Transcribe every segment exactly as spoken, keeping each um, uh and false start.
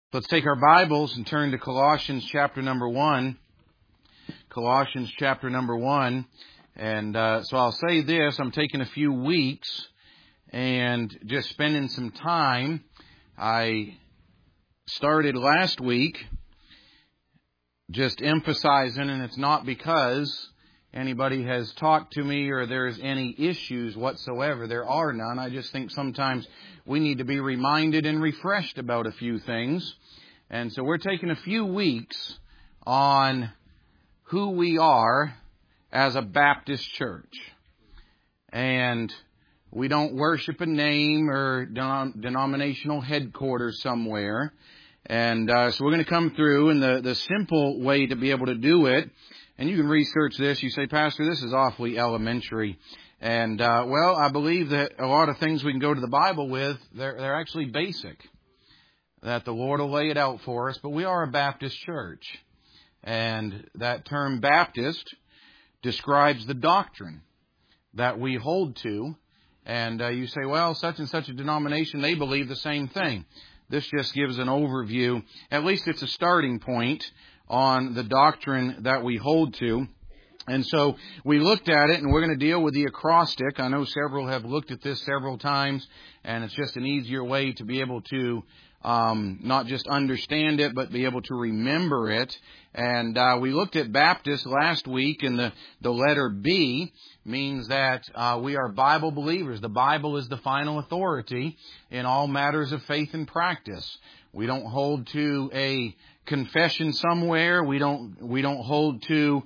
Let's take our Bibles and turn to Colossians chapter number one. Colossians chapter number one. And uh, so I'll say this, I'm taking a few weeks and just spending some time. I started last week just emphasizing, and it's not because anybody has talked to me or there's any issues whatsoever. There are none. I just think sometimes we need to be reminded and refreshed about a few things. And so we're taking a few weeks on who we are as a Baptist church. And we don't worship a name or denom- denominational headquarters somewhere. And uh, so we're going to come through, and the, the simple way to be able to do it, and you can research this. You say, Pastor, this is awfully elementary. And, uh, well, I believe that a lot of things we can go to the Bible with, they're, they're actually basic, that the Lord will lay it out for us. But we are a Baptist church. And that term Baptist describes the doctrine that we hold to. And uh, you say, well, such and such a denomination, they believe the same thing. This just gives an overview. At least it's a starting point on the doctrine that we hold to. And so we looked at it, and we're going to deal with the acrostic. I know several have looked at this several times, and it's just an easier way to be able to um, not just understand it, but be able to remember it. And uh, we looked at Baptist last week, and the, the letter B means that uh, we are Bible believers. The Bible is the final authority in all matters of faith and practice. We don't hold to a confession somewhere. We don't we don't hold to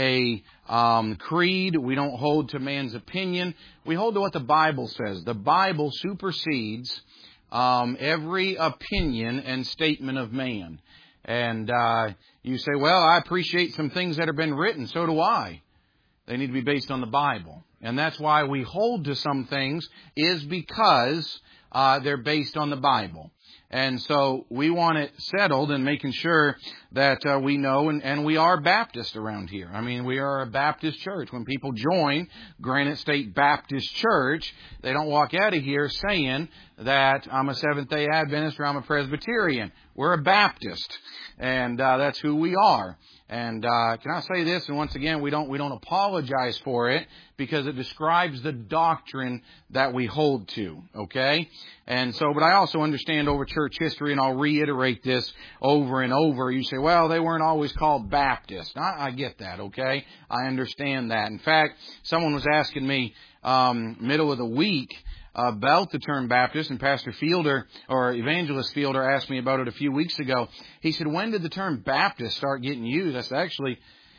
a um, creed. We don't hold to man's opinion. We hold to what the Bible says. The Bible supersedes um, every opinion and statement of man. And uh, you say, well, I appreciate some things that have been written. So do I. They need to be based on the Bible. And that's why we hold to some things, is because uh, they're based on the Bible. And so we want it settled and making sure that uh, we know, and, and we are Baptist around here. I mean, we are a Baptist church. When people join Granite State Baptist Church, they don't walk out of here saying that I'm a Seventh-day Adventist or I'm a Presbyterian. We're a Baptist, and uh, that's who we are. And uh, can I say this? And once again, we don't we don't apologize for it, because it describes the doctrine that we hold to. Okay, and so, but I also understand over church history, and I'll reiterate this over and over. You say, well, they weren't always called Baptist. I, I get that. Okay, I understand that. In fact, someone was asking me um, middle of the week about the term Baptist, and Pastor Fielder, or Evangelist Fielder, asked me about it a few weeks ago. He said, when did the term Baptist start getting used? I said, actually,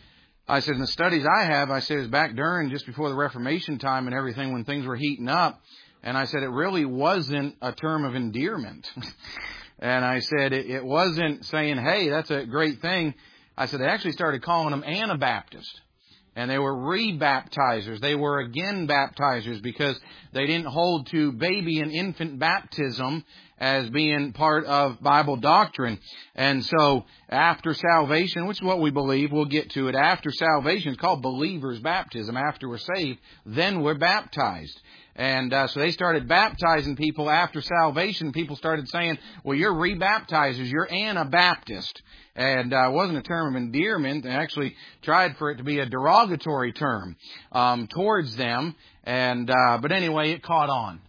I said, in the studies I have, I said, it was back during, just before the Reformation time and everything, when things were heating up. And I said, it really wasn't a term of endearment. And I said, it, it wasn't saying, hey, that's a great thing. I said, they actually started calling them Anabaptist. And they were re-baptizers. They were again baptizers, because they didn't hold to baby and infant baptism as being part of Bible doctrine. And so after salvation, which is what we believe, we'll get to it, after salvation, it's called believer's baptism. After we're saved, then we're baptized. And uh, so they started baptizing people after salvation. People started saying, well, you're re-baptizers, you're Anabaptist. And uh, it wasn't a term of endearment. They actually tried for it to be a derogatory term um, towards them. And uh, but anyway, it caught on.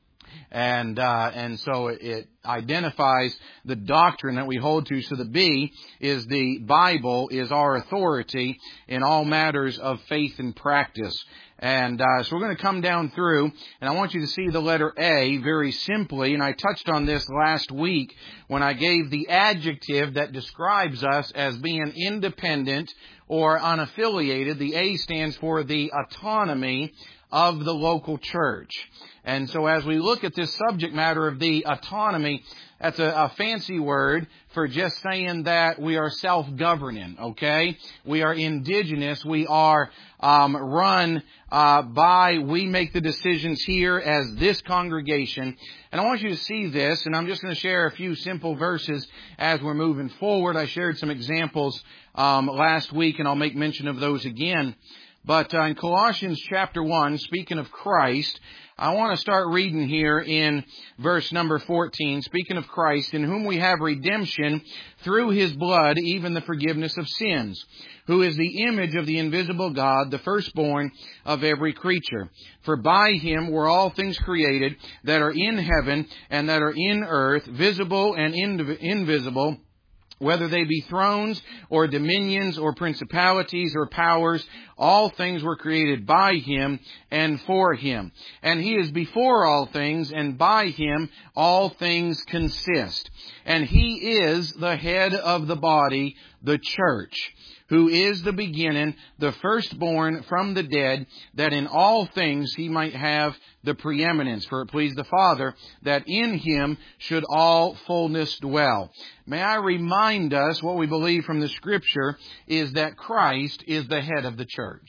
And uh, and so it, it identifies the doctrine that we hold to. So the B is the Bible is our authority in all matters of faith and practice. And uh, so we're going to come down through, and I want you to see the letter A very simply. And I touched on this last week when I gave the adjective that describes us as being independent or unaffiliated. The A stands for the autonomy of the local church. And so as we look at this subject matter of the autonomy, that's a, a fancy word for just saying that we are self-governing, okay? We are indigenous. We are um, run uh, by, we make the decisions here as this congregation. And I want you to see this, and I'm just going to share a few simple verses as we're moving forward. I shared some examples um, last week, and I'll make mention of those again. But uh, in Colossians chapter one, speaking of Christ, I want to start reading here in verse number fourteen, speaking of Christ, in whom we have redemption through His blood, even the forgiveness of sins, who is the image of the invisible God, the firstborn of every creature. For by Him were all things created that are in heaven and that are in earth, visible and invisible, whether they be thrones or dominions or principalities or powers, all things were created by Him and for Him. And He is before all things, and by Him all things consist. And He is the head of the body, the church, who is the beginning, the firstborn from the dead, that in all things He might have the preeminence. For it pleased the Father that in Him should all fullness dwell. May I remind us what we believe from the Scripture is that Christ is the head of the church.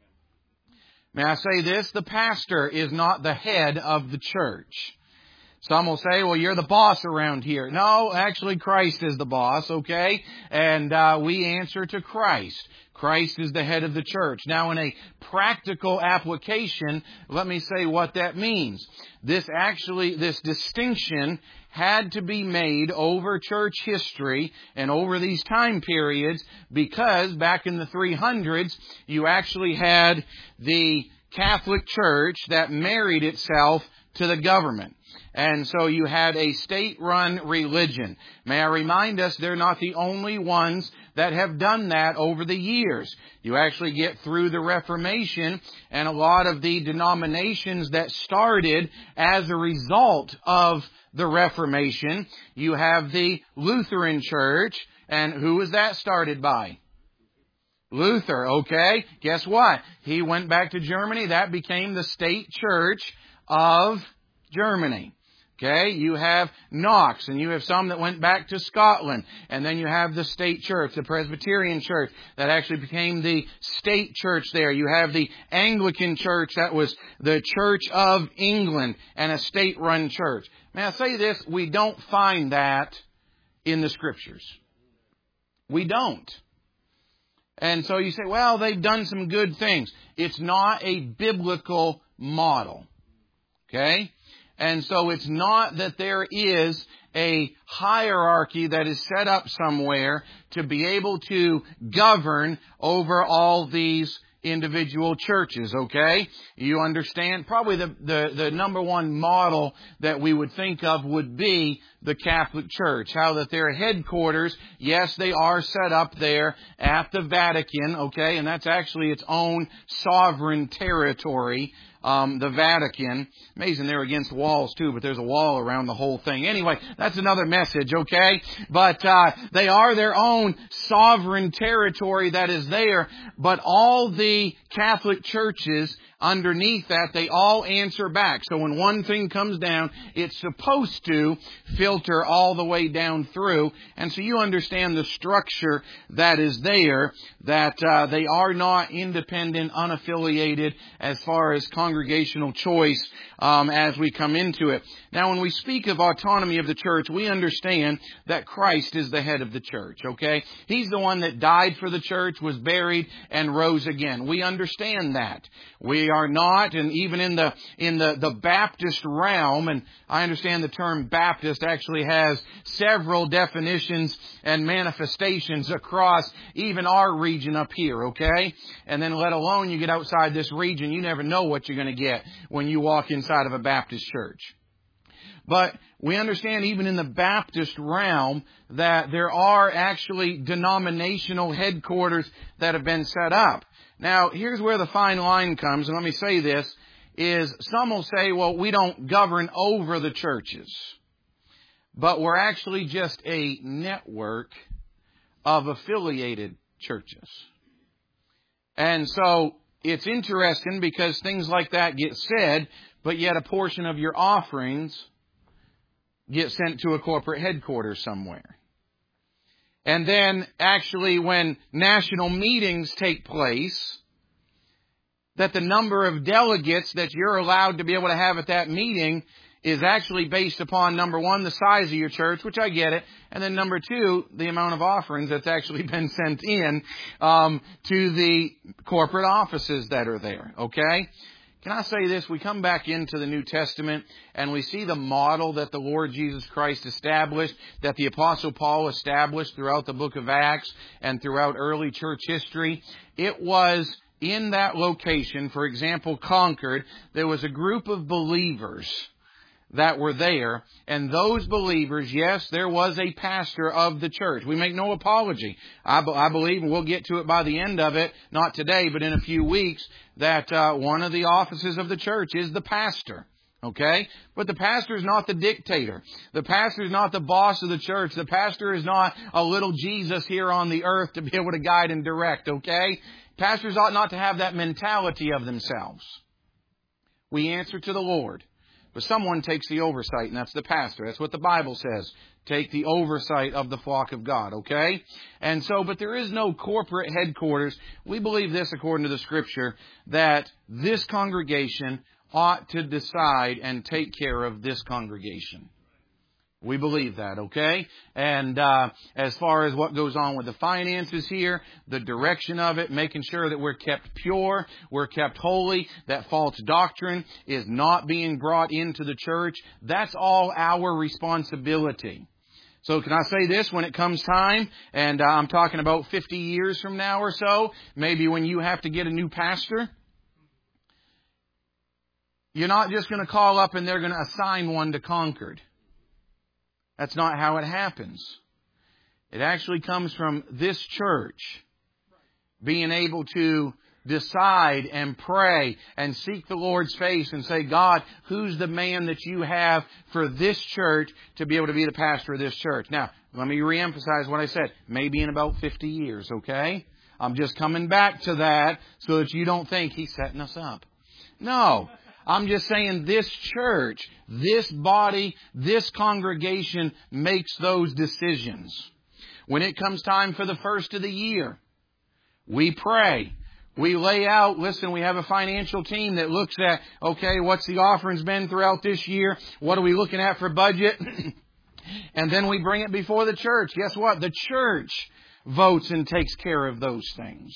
May I say this? The pastor is not the head of the church. Some will say, well, you're the boss around here. No, actually, Christ is the boss, okay? And uh, we answer to Christ. Christ is the head of the church. Now, in a practical application, let me say what that means. This actually, this distinction had to be made over church history and over these time periods because back in the three hundreds, you actually had the Catholic Church that married itself to the government. And so you had a state-run religion. May I remind us, they're not the only ones that have done that over the years. You actually get through the Reformation and a lot of the denominations that started as a result of the Reformation. You have the Lutheran Church, and who was that started by? Luther, okay? Guess what? He went back to Germany. That became the state church of Germany. Okay, you have Knox, and you have some that went back to Scotland. And then you have the state church, the Presbyterian church, that actually became the state church there. You have the Anglican church, that was the Church of England, and a state-run church. May I say this? We don't find that in the Scriptures. We don't. And so you say, well, they've done some good things. It's not a biblical model. Okay? And so it's not that there is a hierarchy that is set up somewhere to be able to govern over all these individual churches, okay? You understand? Probably the, the, the number one model that we would think of would be the Catholic Church. How that their headquarters, yes, they are set up there at the Vatican, okay? And that's actually its own sovereign territory. Um, the Vatican. Amazing they're against walls too, but there's a wall around the whole thing. Anyway, that's another message, okay? But uh, they are their own sovereign territory that is there. But all the Catholic churches underneath that, they all answer back. So when one thing comes down, it's supposed to filter all the way down through. And so you understand the structure that is there, that uh, they are not independent, unaffiliated as far as congregational choice um, as we come into it. Now, when we speak of autonomy of the church, we understand that Christ is the head of the church, okay? He's the one that died for the church, was buried, and rose again. We understand that. We are not, and even in the in the, the Baptist realm, and I understand the term Baptist actually has several definitions and manifestations across even our region up here, okay? And then let alone you get outside this region, you never know what you're going to get when you walk inside of a Baptist church. But we understand even in the Baptist realm that there are actually denominational headquarters that have been set up. Now, here's where the fine line comes, and let me say this, is some will say, well, we don't govern over the churches, but we're actually just a network of affiliated churches. And so it's interesting because things like that get said, but yet a portion of your offerings get sent to a corporate headquarters somewhere. And then actually when national meetings take place, that the number of delegates that you're allowed to be able to have at that meeting is actually based upon, number one, the size of your church, which I get it, and then number two, the amount of offerings that's actually been sent in um, to the corporate offices that are there, okay? Can I say this? We come back into the New Testament and we see the model that the Lord Jesus Christ established, that the Apostle Paul established throughout the book of Acts and throughout early church history. It was in that location, for example, Concord, there was a group of believers that were there, and those believers, yes, there was a pastor of the church. We make no apology. I, be, I believe, and we'll get to it by the end of it, not today, but in a few weeks, that uh, one of the offices of the church is the pastor. Okay? But the pastor is not the dictator. The pastor is not the boss of the church. The pastor is not a little Jesus here on the earth to be able to guide and direct. Okay? Pastors ought not to have that mentality of themselves. We answer to the Lord. But someone takes the oversight, and that's the pastor. That's what the Bible says. Take the oversight of the flock of God, okay? And so, but there is no corporate headquarters. We believe this, according to the Scripture, that this congregation ought to decide and take care of this congregation. We believe that, okay? And uh as far as what goes on with the finances here, the direction of it, making sure that we're kept pure, we're kept holy, that false doctrine is not being brought into the church, that's all our responsibility. So can I say this, when it comes time, and uh, I'm talking about fifty years from now or so, maybe when you have to get a new pastor, you're not just going to call up and they're going to assign one to Concord. That's not how it happens. It actually comes from this church being able to decide and pray and seek the Lord's face and say, God, who's the man that you have for this church to be able to be the pastor of this church? Now, let me reemphasize what I said. Maybe in about fifty years, okay? I'm just coming back to that so that you don't think he's setting us up. No. I'm just saying this church, this body, this congregation makes those decisions. When it comes time for the first of the year, we pray. We lay out, listen, we have a financial team that looks at, okay, what's the offerings been throughout this year? What are we looking at for budget? And then we bring it before the church. Guess what? The church votes and takes care of those things.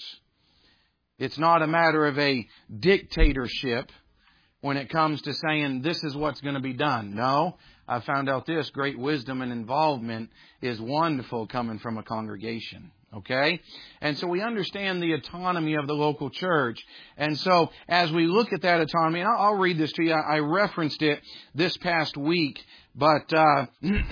It's not a matter of a dictatorship when it comes to saying this is what's going to be done. No, I found out this, great wisdom and involvement is wonderful coming from a congregation. Okay? And so we understand the autonomy of the local church. And so as we look at that autonomy, and I'll, I'll read this to you. I referenced it this past week, but uh,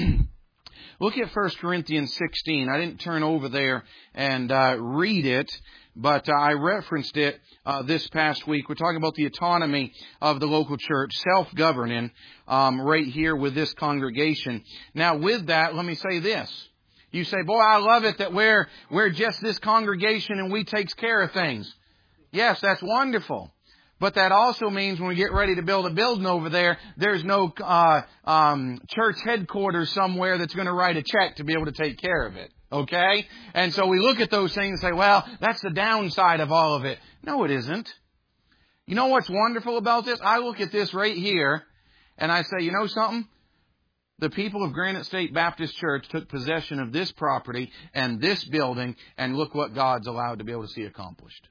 look at First Corinthians sixteen. I didn't turn over there and uh, read it, but uh, I referenced it uh, this past week. We're talking about the autonomy of the local church, self-governing, um, right here with this congregation. Now, with that, let me say this. You say, boy, I love it that we're we're just this congregation and we takes care of things. Yes, that's wonderful. But that also means when we get ready to build a building over there, there's no uh, um, church headquarters somewhere that's going to write a check to be able to take care of it. Okay? And so we look at those things and say, well, that's the downside of all of it. No, it isn't. You know what's wonderful about this? I look at this right here and I say, you know something? The people of Granite State Baptist Church took possession of this property and this building, and look what God's allowed to be able to see accomplished.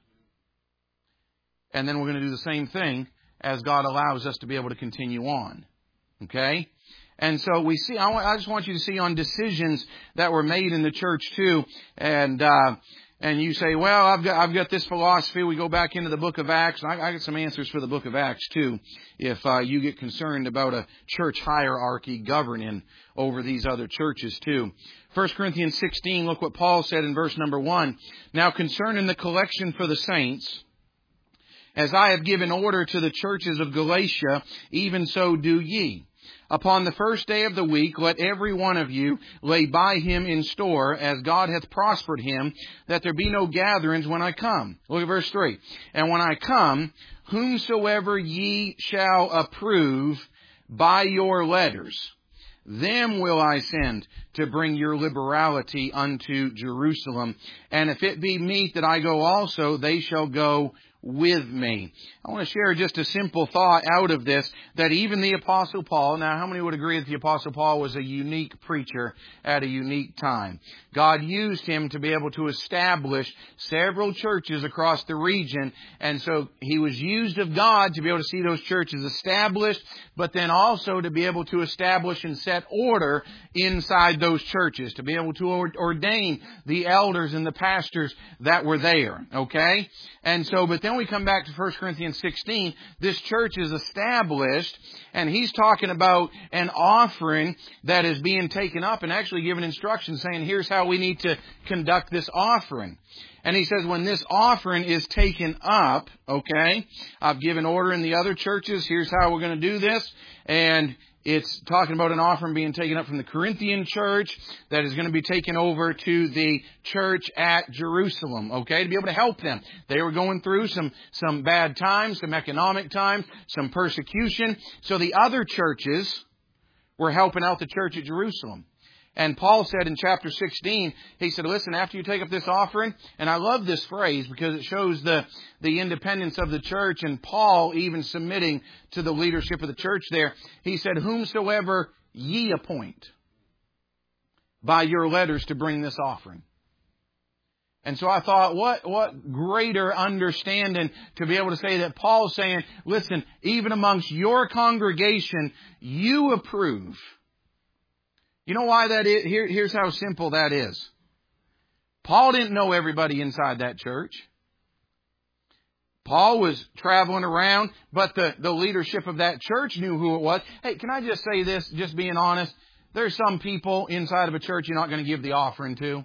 And then we're going to do the same thing as God allows us to be able to continue on. Okay? And so we see, I just want you to see on decisions that were made in the church too. And, uh, and you say, well, I've got, I've got this philosophy. We go back into the book of Acts. And I, I got some answers for the book of Acts too. If, uh, you get concerned about a church hierarchy governing over these other churches too. First Corinthians sixteen, look what Paul said in verse number one. Now concerning the collection for the saints, as I have given order to the churches of Galatia, even so do ye. Upon the first day of the week, let every one of you lay by him in store, as God hath prospered him, that there be no gatherings when I come. Look at verse three. And when I come, whomsoever ye shall approve by your letters, them will I send to bring your liberality unto Jerusalem. And if it be meet that I go also, they shall go with me. I want to share just a simple thought out of this, that even the Apostle Paul, now how many would agree that the Apostle Paul was a unique preacher at a unique time? God used him to be able to establish several churches across the region, and so he was used of God to be able to see those churches established, but then also to be able to establish and set order inside those churches, to be able to ordain the elders and the pastors that were there, okay? And so, but then we come back to First Corinthians sixteen. This church is established, and he's talking about an offering that is being taken up, and actually giving instructions saying, here's how we need to conduct this offering. And he says, when this offering is taken up, okay, I've given order in the other churches, here's how we're going to do this. And it's talking about an offering being taken up from the Corinthian church that is going to be taken over to the church at Jerusalem, okay, to be able to help them. They were going through some, some bad times, some economic times, some persecution. So the other churches were helping out the church at Jerusalem. And Paul said in chapter sixteen, he said, listen, after you take up this offering, and I love this phrase because it shows the, the independence of the church, and Paul even submitting to the leadership of the church there. He said, whomsoever ye appoint by your letters to bring this offering. And so I thought, what, what greater understanding to be able to say that Paul's saying, listen, even amongst your congregation, you approve. You know why that is? Here, here's how simple that is. Paul didn't know everybody inside that church. Paul was traveling around, but the, the leadership of that church knew who it was. Hey, can I just say this, just being honest? There's some people inside of a church you're not going to give the offering to.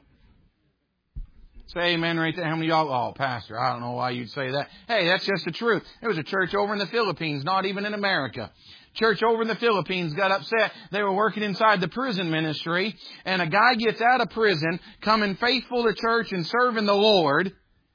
Say amen right there. How many of y'all? Oh, Pastor, I don't know why you'd say that. Hey, that's just the truth. There was a church over in the Philippines, not even in America. Church over in the Philippines got upset. They were working inside the prison ministry, and a guy gets out of prison, coming faithful to church and serving the Lord.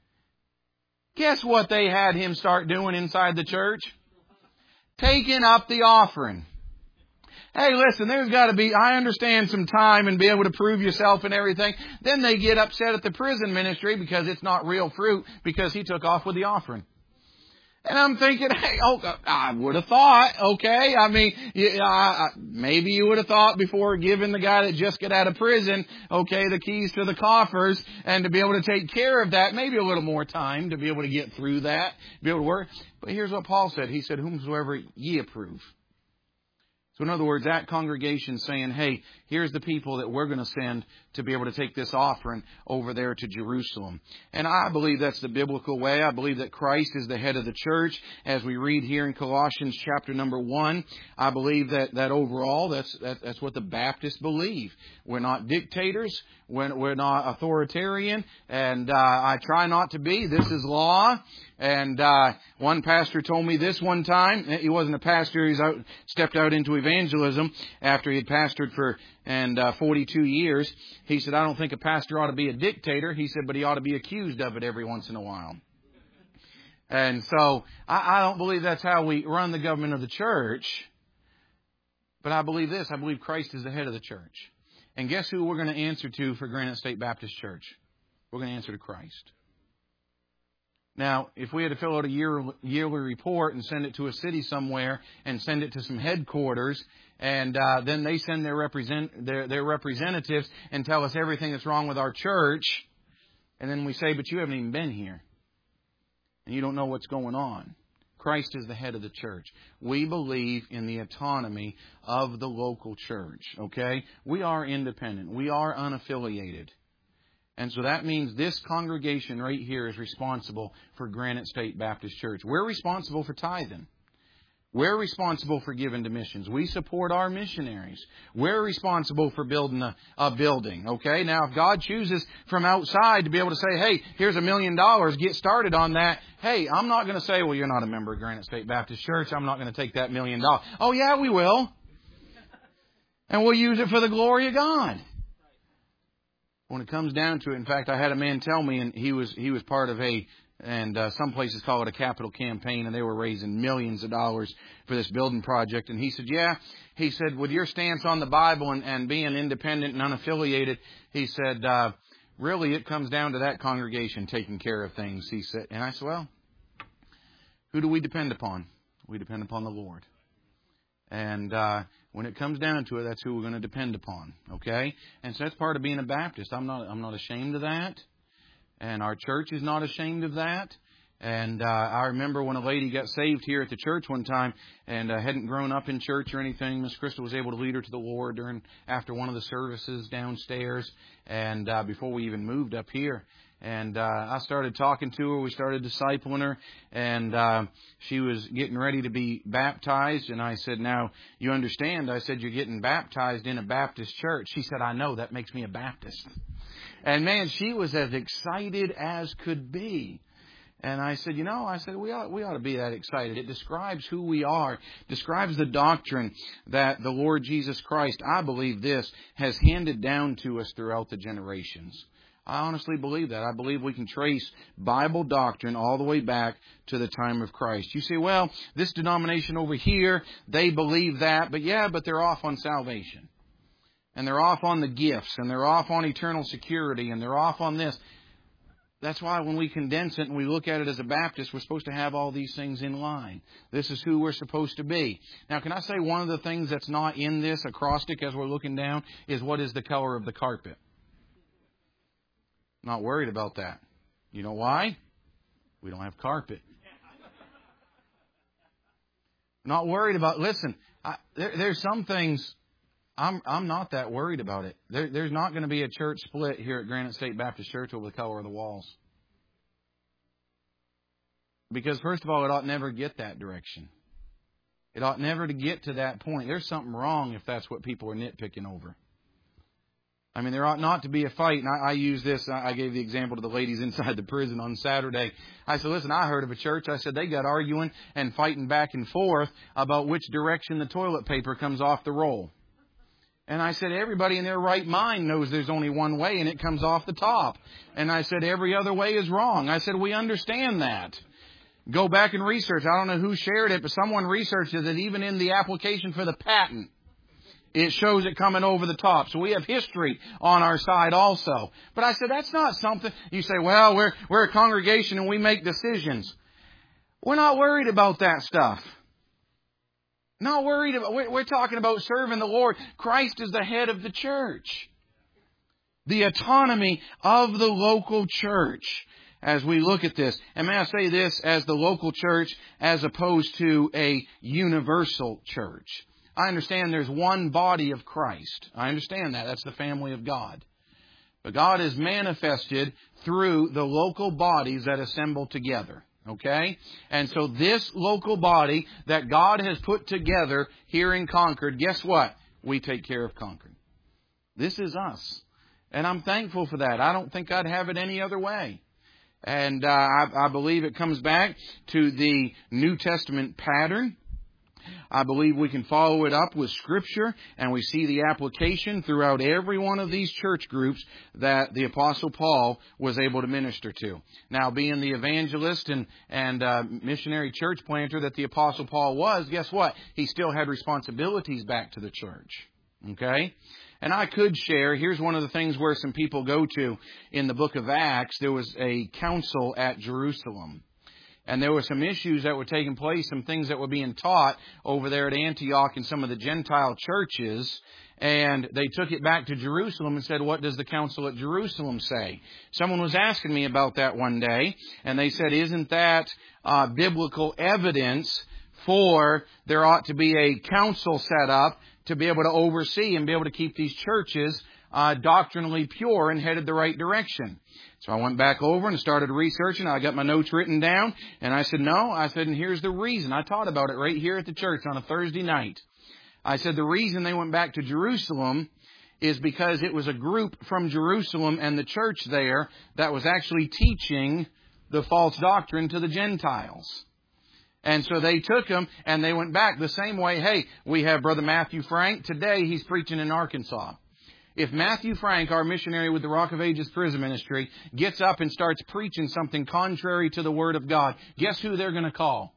Guess what they had him start doing inside the church? Taking up the offering. Hey, listen, there's got to be, I understand some time and be able to prove yourself and everything. Then they get upset at the prison ministry because it's not real fruit because he took off with the offering. And I'm thinking, hey, oh, I would have thought, okay, I mean, you, uh, maybe you would have thought before giving the guy that just got out of prison, okay, the keys to the coffers, and to be able to take care of that, maybe a little more time to be able to get through that, be able to work. But here's what Paul said. He said, whomsoever ye approve. So in other words, that congregation saying, hey, here's the people that we're going to send to be able to take this offering over there to Jerusalem. And I believe that's the biblical way. I believe that Christ is the head of the church. As we read here in Colossians chapter number one, I believe that, that overall that's, that, that's what the Baptists believe. We're not dictators. We're, we're not authoritarian. And uh, I try not to be. This is law. And uh, one pastor told me this one time. He wasn't a pastor. He's out, stepped out into evangelism after he had pastored for and uh, forty-two years. He said, I don't think a pastor ought to be a dictator. He said, but he ought to be accused of it every once in a while. And so I, I don't believe that's how we run the government of the church. But I believe this. I believe Christ is the head of the church. And guess who we're going to answer to for Granite State Baptist Church? We're going to answer to Christ. Now, if we had to fill out a year, yearly report and send it to a city somewhere and send it to some headquarters, and uh, then they send their, represent, their, their representatives and tell us everything that's wrong with our church, and then we say, but you haven't even been here, and you don't know what's going on. Christ is the head of the church. We believe in the autonomy of the local church, okay? We are independent. We are unaffiliated. And so that means this congregation right here is responsible for Granite State Baptist Church. We're responsible for tithing. We're responsible for giving to missions. We support our missionaries. We're responsible for building a, a building. Okay? Now, if God chooses from outside to be able to say, hey, here's a million dollars, get started on that. Hey, I'm not going to say, well, you're not a member of Granite State Baptist Church. I'm not going to take that million dollars. Oh, yeah, we will. And we'll use it for the glory of God. When it comes down to it, in fact, I had a man tell me, and he was he was part of a, and uh, some places call it a capital campaign, and they were raising millions of dollars for this building project. And he said, yeah, he said, with your stance on the Bible and, and being independent and unaffiliated, he said, uh, really, it comes down to that congregation taking care of things. He said, and I said, well, Who do we depend upon? We depend upon the Lord. And uh, when it comes down to it, that's who we're going to depend upon. Okay? And so that's part of being a Baptist. I'm not I'm not ashamed of that. And our church is not ashamed of that. And uh, I remember when a lady got saved here at the church one time and uh, hadn't grown up in church or anything. Miss Crystal was able to lead her to the Lord during after one of the services downstairs and uh, before we even moved up here. And uh, I started talking to her. We started discipling her. And uh, she was getting ready to be baptized. And I said, now, you understand, I said, you're getting baptized in a Baptist church. She said, I know, that makes me a Baptist. And man, she was as excited as could be. And I said, you know, I said, we ought, we ought to be that excited. It describes who we are, describes the doctrine that the Lord Jesus Christ, I believe this, has handed down to us throughout the generations. I honestly believe that. I believe we can trace Bible doctrine all the way back to the time of Christ. You say, well, this denomination over here, they believe that. But yeah, but they're off on salvation. And they're off on the gifts. And they're off on eternal security. And they're off on this. That's why when we condense it and we look at it as a Baptist, we're supposed to have all these things in line. This is who we're supposed to be. Now, can I say one of the things that's not in this acrostic as we're looking down is what is the color of the carpet? Not worried about that. You know why? We don't have carpet. Not worried about, listen, I, there, there's some things, I'm I'm not that worried about it. There, there's not going to be a church split here at Granite State Baptist Church over the color of the walls. Because first of all, it ought never get that direction. It ought never to get to that point. There's something wrong if that's what people are nitpicking over. I mean, there ought not to be a fight. And I, I use this. I gave the example to the ladies inside the prison on Saturday. I said, listen, I heard of a church. I said, they got arguing and fighting back and forth about which direction the toilet paper comes off the roll. And I said, everybody in their right mind knows there's only one way and it comes off the top. And I said, every other way is wrong. I said, we understand that. Go back and research. I don't know who shared it, but someone researched it that even in the application for the patent, it shows it coming over the top. So we have history on our side also. But I said, that's not something. You say, well, we're, we're a congregation and we make decisions. We're not worried about that stuff. Not worried about, we're, we're talking about serving the Lord. Christ is the head of the church. The autonomy of the local church as we look at this. And may I say this, as the local church as opposed to a universal church. I understand there's one body of Christ. I understand that. That's the family of God. But God is manifested through the local bodies that assemble together. Okay? And so this local body that God has put together here in Concord, guess what? We take care of Concord. This is us. And I'm thankful for that. I don't think I'd have it any other way. And uh, I, I believe it comes back to the New Testament pattern. I believe we can follow it up with Scripture, and we see the application throughout every one of these church groups that the Apostle Paul was able to minister to. Now, being the evangelist and, and uh, missionary church planter that the Apostle Paul was, guess what? He still had responsibilities back to the church. Okay? And I could share, here's one of the things where some people go to in the book of Acts. There was a council at Jerusalem. And there were some issues that were taking place, some things that were being taught over there at Antioch and some of the Gentile churches. And they took it back to Jerusalem and said, what does the council at Jerusalem say? Someone was asking me about that one day. And they said, isn't that uh, biblical evidence for there ought to be a council set up to be able to oversee and be able to keep these churches uh, doctrinally pure and headed the right direction? So I went back over and started researching. I got my notes written down. And I said, no. I said, and here's the reason. I taught about it right here at the church on a Thursday night. I said, the reason they went back to Jerusalem is because it was a group from Jerusalem and the church there that was actually teaching the false doctrine to the Gentiles. And so they took them and they went back the same way. Hey, we have Brother Matthew Frank. Today he's preaching in Arkansas. If Matthew Frank, our missionary with the Rock of Ages Prison Ministry, gets up and starts preaching something contrary to the Word of God, guess who they're going to call?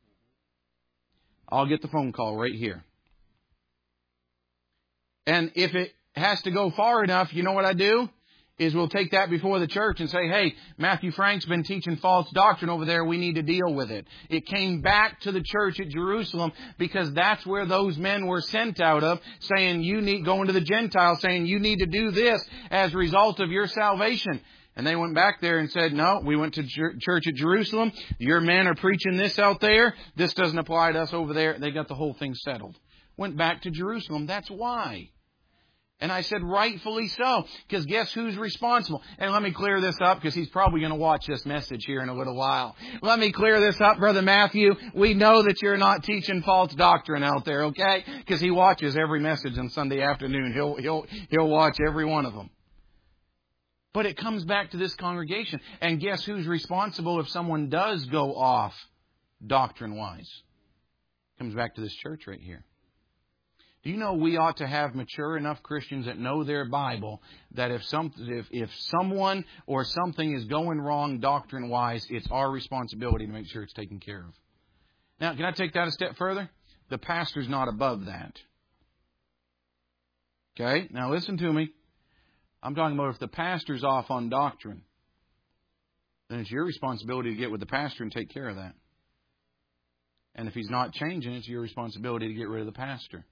I'll get the phone call right here. And if it has to go far enough, you know what I do? is we'll take that before the church and say, hey, Matthew Frank's been teaching false doctrine over there. We need to deal with it. It came back to the church at Jerusalem because that's where those men were sent out of, saying you need, going to the Gentiles, saying you need to do this as a result of your salvation. And they went back there and said, no, we went to church at Jerusalem. Your men are preaching this out there. This doesn't apply to us over there. They got the whole thing settled. Went back to Jerusalem. That's why. And I said, rightfully so, because guess who's responsible? And let me clear this up, because he's probably going to watch this message here in a little while. Let me clear this up, Brother Matthew. We know that you're not teaching false doctrine out there, okay? Because he watches every message on Sunday afternoon. He'll, he'll, he'll watch every one of them. But it comes back to this congregation. And guess who's responsible if someone does go off doctrine-wise? Comes back to this church right here. Do you know we ought to have mature enough Christians that know their Bible that if some if, if someone or something is going wrong doctrine-wise, it's our responsibility to make sure it's taken care of. Now, can I take that a step further? The pastor's not above that. Okay? Now listen to me. I'm talking about if the pastor's off on doctrine, then it's your responsibility to get with the pastor and take care of that. And if he's not changing, it's your responsibility to get rid of the pastor.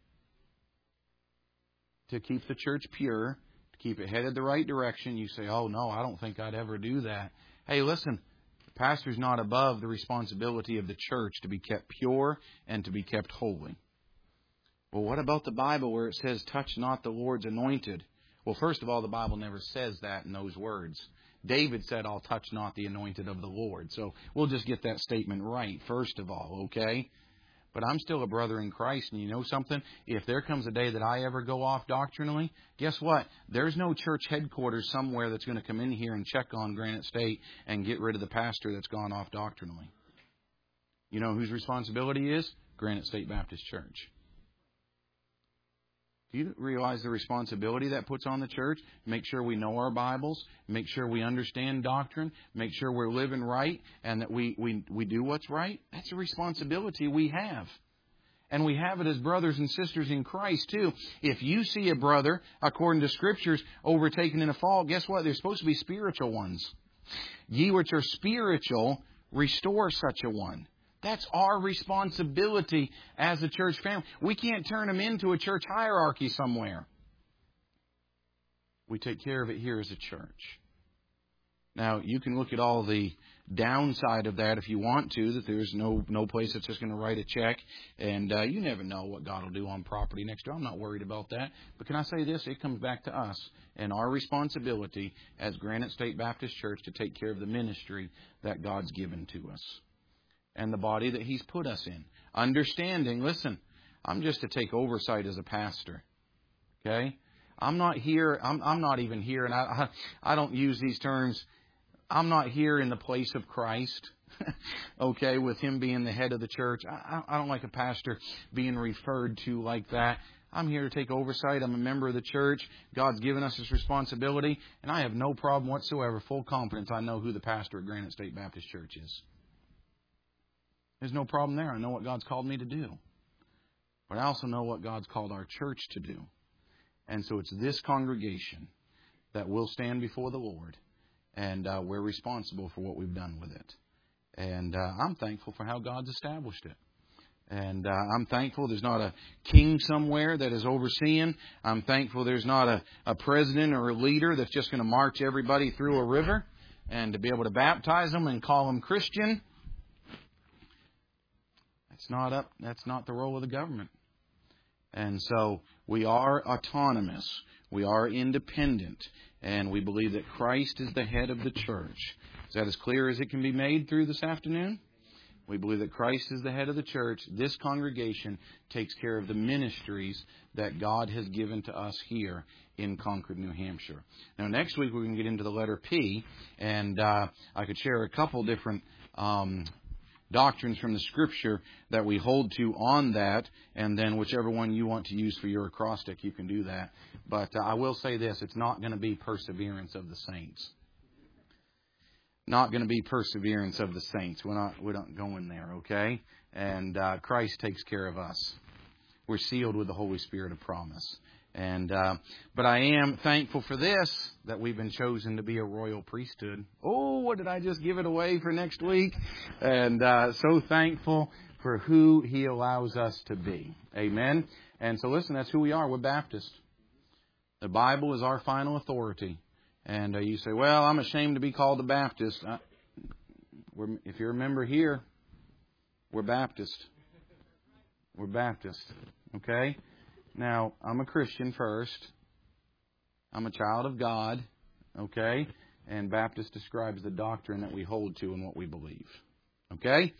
To keep the church pure, to keep it headed the right direction. You say, oh, no, I don't think I'd ever do that. Hey, listen, the pastor's not above the responsibility of the church to be kept pure and to be kept holy. Well, what about the Bible where it says, touch not the Lord's anointed? Well, first of all, the Bible never says that in those words. David said, I'll touch not the anointed of the Lord. So we'll just get that statement right, first of all, okay? But I'm still a brother in Christ, and you know something? If there comes a day that I ever go off doctrinally, guess what? There's no church headquarters somewhere that's going to come in here and check on Granite State and get rid of the pastor that's gone off doctrinally. You know whose responsibility is? Granite State Baptist Church. Do you realize the responsibility that puts on the church? Make sure we know our Bibles. Make sure we understand doctrine. Make sure we're living right and that we, we, we do what's right. That's a responsibility we have. And we have it as brothers and sisters in Christ, too. If you see a brother, according to Scriptures, overtaken in a fault, guess what? They're supposed to be spiritual ones. Ye which are spiritual, restore such a one. That's our responsibility as a church family. We can't turn them into a church hierarchy somewhere. We take care of it here as a church. Now, you can look at all the downside of that if you want to, that there's no no place that's just going to write a check. And uh, you never know what God will do on property next door. I'm not worried about that. But can I say this? It comes back to us and our responsibility as Granite State Baptist Church to take care of the ministry that God's given to us. And the body that He's put us in. Understanding, listen, I'm just to take oversight as a pastor. Okay? I'm not here, I'm, I'm not even here, and I, I I don't use these terms. I'm not here in the place of Christ. Okay, with Him being the head of the church. I, I don't like a pastor being referred to like that. I'm here to take oversight. I'm a member of the church. God's given us this responsibility, and I have no problem whatsoever, full confidence I know who the pastor at Granite State Baptist Church is. There's no problem there. I know what God's called me to do. But I also know what God's called our church to do. And so it's this congregation that will stand before the Lord. And uh, we're responsible for what we've done with it. And uh, I'm thankful for how God's established it. And uh, I'm thankful there's not a king somewhere that is overseeing. I'm thankful there's not a, a president or a leader that's just going to march everybody through a river and to be able to baptize them and call them Christian. It's not up. That's not the role of the government. And so we are autonomous. We are independent. And we believe that Christ is the head of the church. Is that as clear as it can be made through this afternoon? We believe that Christ is the head of the church. This congregation takes care of the ministries that God has given to us here in Concord, New Hampshire. Now, next week we're going to get into the letter P. And uh, I could share a couple different Um, doctrines from the Scripture that we hold to on that, and then whichever one you want to use for your acrostic, you can do that. But uh, I will say this, it's not going to be perseverance of the saints. Not going to be perseverance of the saints. We're not, we don't go in there, okay? And uh, Christ takes care of us. We're sealed with the Holy Spirit of promise. And uh, but I am thankful for this, that we've been chosen to be a royal priesthood. Oh, what did I just give it away for next week? And uh, so thankful for who He allows us to be. Amen. And so listen, that's who we are. We're Baptists. The Bible is our final authority. And uh, you say, well, I'm ashamed to be called a Baptist. Uh, we're, if you're a member here, we're Baptist. We're Baptist. Okay? Now, I'm a Christian first. I'm a child of God. Okay? And Baptist describes the doctrine that we hold to and what we believe. Okay?